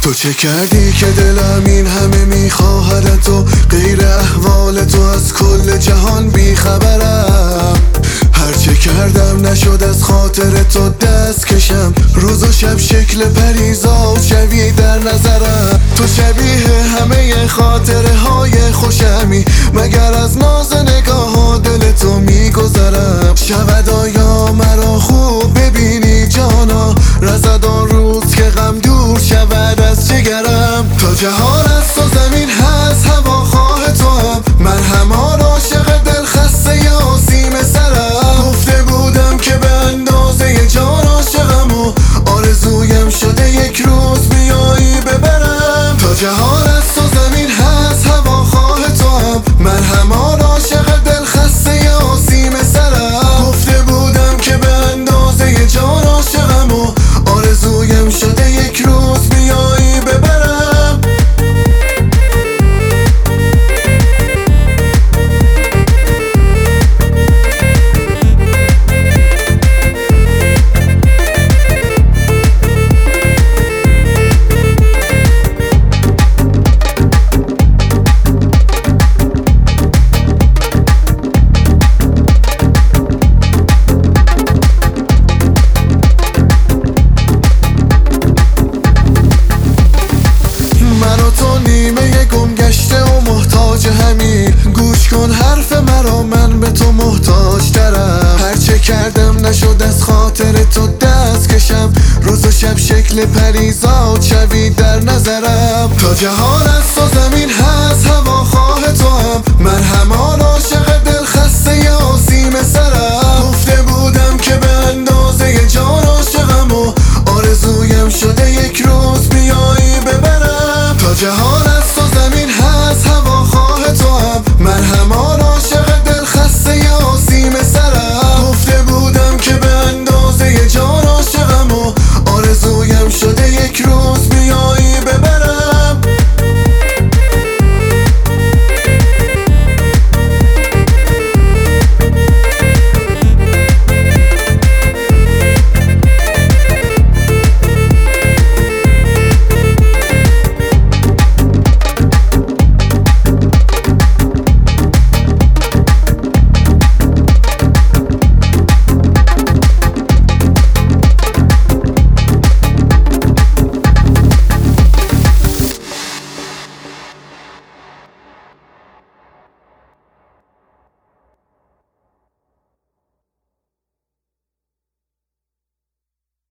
تو چه کردی که دلم این همه میخواهد و غیر احوال تو از کل جهان بیخبرم. هرچه کردم نشد از خاطر تو دست کشم، روز و شب شکل پریزاد شوی در نظرم. تو شبیه همه خاطره های خوشمی، مگر از ناز نگاه ها دل تو میگذرم. شود آیا مرا خوب ببینی جانا، رسد آن روز که غم دور شود از جگرم. تا جهان است و زمین هست هواخواه تو هم، من همان عاشق دل خسته آسیم سرم. گفته بودم که به اندازه جان عاشقم و آرزویم شده یک روز بیایی ببرم. تا جهان است و زمین هست هواخواه تو هم، من همان عاشق دل خسته آسیم سرم. گفته بودم که به اندازه جان عاشقم و آرزویم شده یک روز بیایی ببرم. گوش کن حرف مرا، من به تو محتاج ترم. هرچه کردم نشد از خاطر تو دست کشم، روز و شب شکل پریزاد شوی در نظرم. تا جهان است و زمین هست هواخواه تو هم، من همان عاشق دل خسته آسیم سرم. گفته بودم که به اندازه جان عاشقم و آرزویم شده یک روز بیایی ببرم. تا جهان